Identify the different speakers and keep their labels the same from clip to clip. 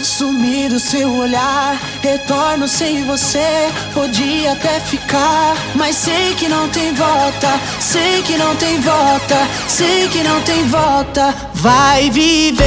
Speaker 1: Sumir do seu olhar, retorno sem você. Podia até ficar, mas sei que não tem volta. Sei que não tem volta, sei que não tem volta. Vai viver,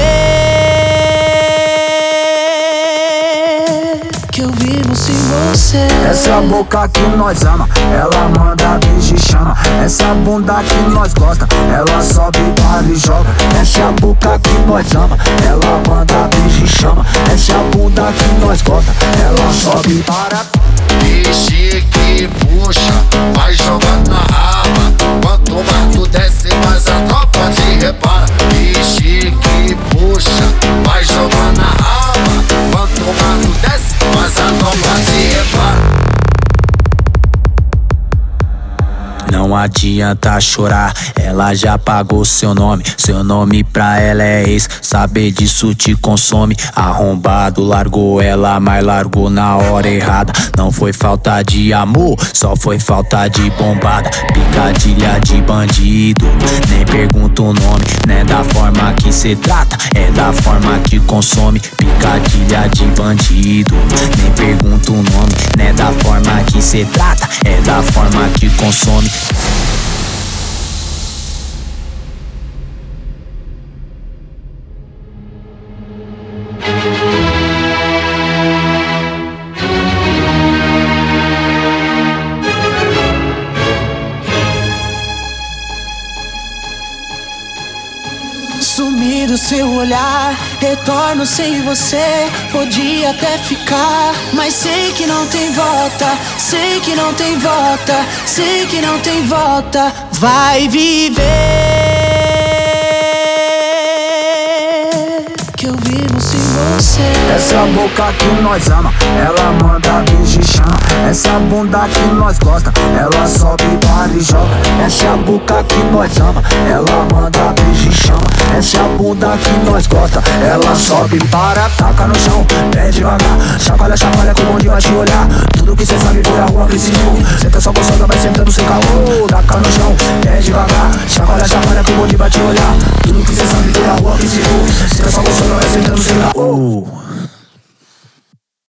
Speaker 1: que eu vivo sem você.
Speaker 2: Essa é a boca que nós ama, ela manda beijo e chama. Essa é a bunda que nós gosta, ela sobe, para e joga. Essa é a boca que nós ama, ela manda beijo e chama. Essa é a bunda que nós gosta, ela sobe, para.
Speaker 3: Vixe que puxa, vai jogando na raba. Quanto mais tu desce, mais a tropa te repara. Vixe que puxa, vai jogando na raba. Quanto mais tu desce, mais a tropa te repara.
Speaker 4: Não adianta chorar, ela já pagou seu nome. Seu nome pra ela é ex, saber disso te consome. Arrombado, largou ela, mas largou na hora errada. Não foi falta de amor, só foi falta de bombada. Picadilha de bandido, nem pergunta o nome. Não é da forma que cê trata, é da forma que consome. Picadilha de bandido, nem pergunta o nome. Não é da forma que cê trata, é da forma que consome.
Speaker 1: Sumir do seu olhar, retorno sem você. Podia até ficar, mas sei que não tem volta. Sei que não tem volta, sei que não tem volta. Vai viver, que eu vivo sem você.
Speaker 2: Essa é a boca que nós ama, ela manda beijo e chama. Essa é a bunda que nós gosta, ela sobe, para e joga. Essa é a boca que nós ama, ela manda beijo e chama. Essa é a bunda que nós gosta, ela sobe, para, taca no chão, pé devagar. Chacoalha, chacoalha que o bonde vai te olhar. Tudo que cê sabe foi a rua que ensinou. Cê tá só gostando, vai sentando sem caô. Taca no chão, pé devagar. Chacoalha, chacoalha que o bonde vai te olhar. Tudo que cê sabe foi a rua que ensinou. Cê tá só gostando, vai sentando sem caô.